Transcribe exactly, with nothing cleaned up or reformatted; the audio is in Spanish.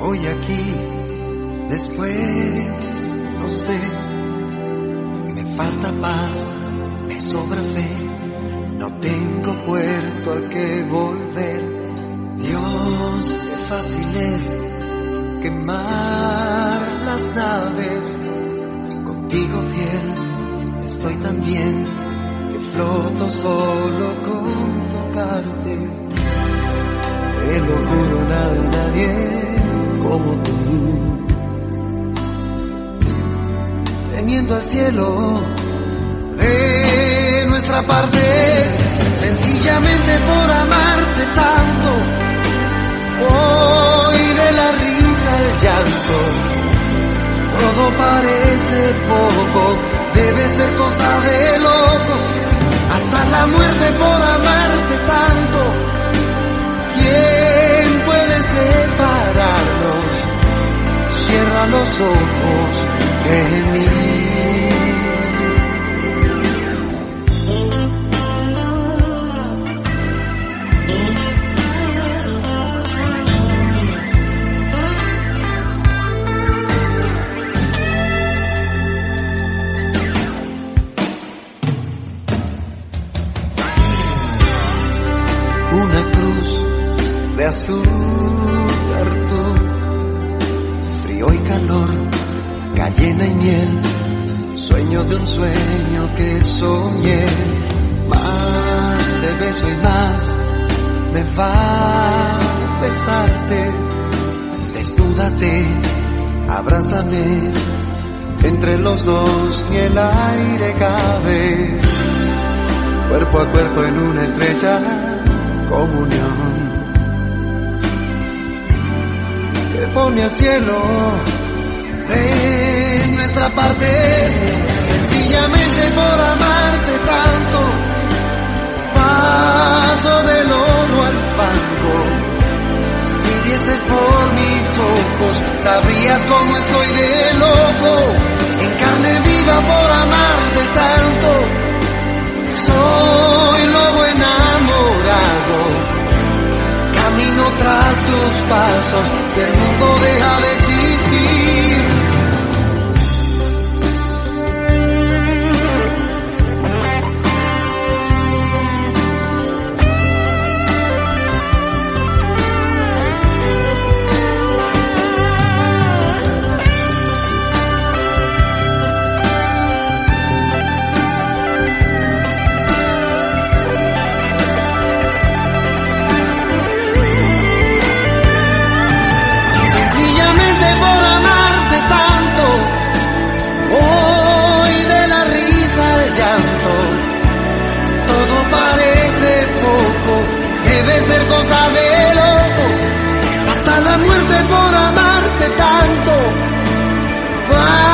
Hoy aquí, después, no sé, me falta paz, me sobra fe, no tengo puerto al que volver. Dios, qué fácil es quemar las naves, contigo fiel, estoy tan bien que floto solo con tocarte. Te lo juro, nada, nadie como tú, teniendo al cielo de nuestra parte, sencillamente por amarte tanto. Hoy de la risa al llanto, todo parece poco, debe ser cosa de locos, hasta la muerte por amarte tanto. ¿Quién puede separarnos? Cierra los ojos, cree en mí. Una cruz de azúcar tú, frío y calor, cayena y miel, sueño de un sueño que soñé. Más te beso y más me va a besarte. Desnúdate, abrázame, entre los dos ni el aire cabe. Cuerpo a cuerpo en una estrecha comunión que pone al cielo de nuestra parte, sencillamente por amarte tanto. Paso del oro al fango, si vieses por mis ojos sabrías cómo estoy de loco, en carne viva por amarte tanto. Soy lobo enamorado, camino tras tus pasos y el mundo deja de existir. Debe ser cosa de locos, hasta la muerte por amarte tanto.